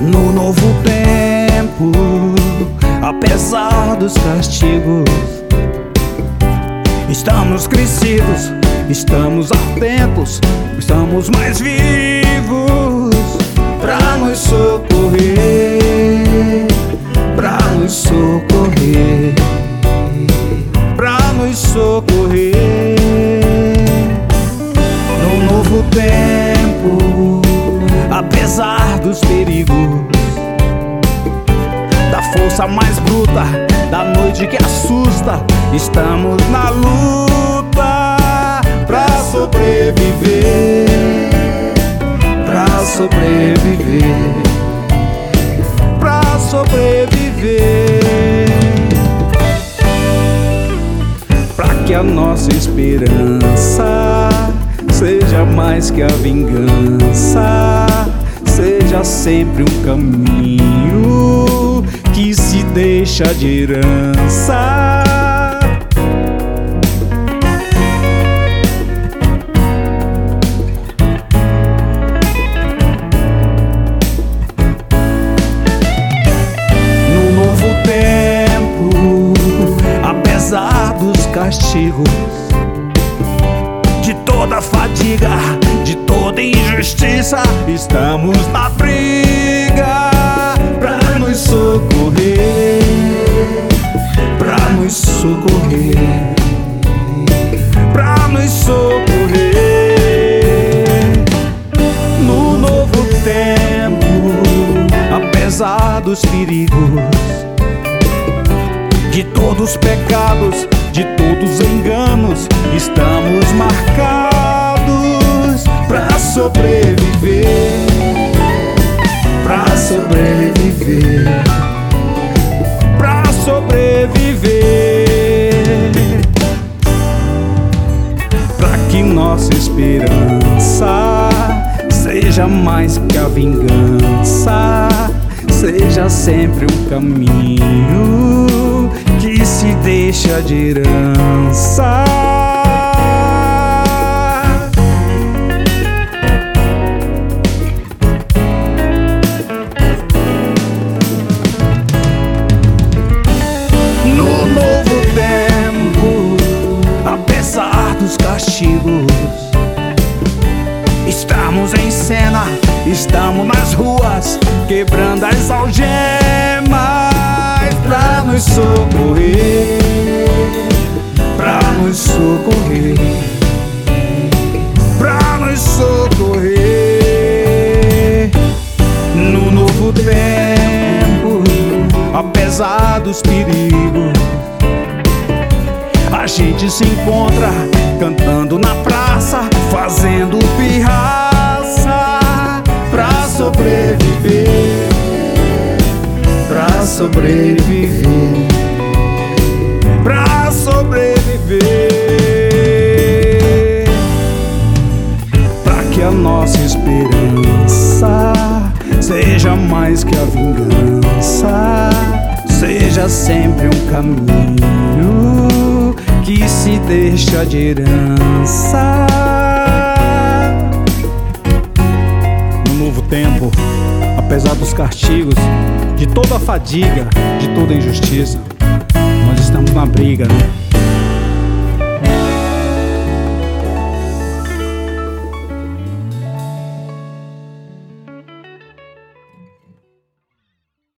No novo tempo, apesar dos castigos, estamos crescidos, estamos atentos, estamos mais vivos pra nos socorrer, pra nos socorrer, pra nos socorrer. No novo tempo, apesar dos perigos, da força mais bruta, da noite que assusta, estamos na luta pra sobreviver, pra sobreviver, pra sobreviver, pra que a nossa esperança seja mais que a vingança, seja sempre um caminho que se deixa de herança. No novo tempo, apesar dos castigos, de toda fadiga, de toda injustiça, estamos na briga pra nos socorrer, pra nos socorrer, pra nos socorrer. No novo tempo, apesar dos perigos, de todos os pecados, de todos os enganos, estamos marcados pra sobreviver, pra sobreviver, pra sobreviver, pra que nossa esperança seja mais que a vingança, seja sempre um caminho que se deixa de herança. No novo tempo, apesar dos castigos, estamos em cena, estamos nas ruas, quebrando as algemas pra nos socorrer, pra nos socorrer, pra nos socorrer. No novo tempo, apesar dos perigos, a gente se encontra cantando na praça, fazendo pirraça pra sobreviver, pra sobreviver, pra sobreviver, pra que a nossa esperança seja mais que a vingança, seja sempre um caminho que se deixa de herança. No novo tempo, apesar dos castigos, de toda a fadiga, de toda a injustiça, nós estamos na briga, né?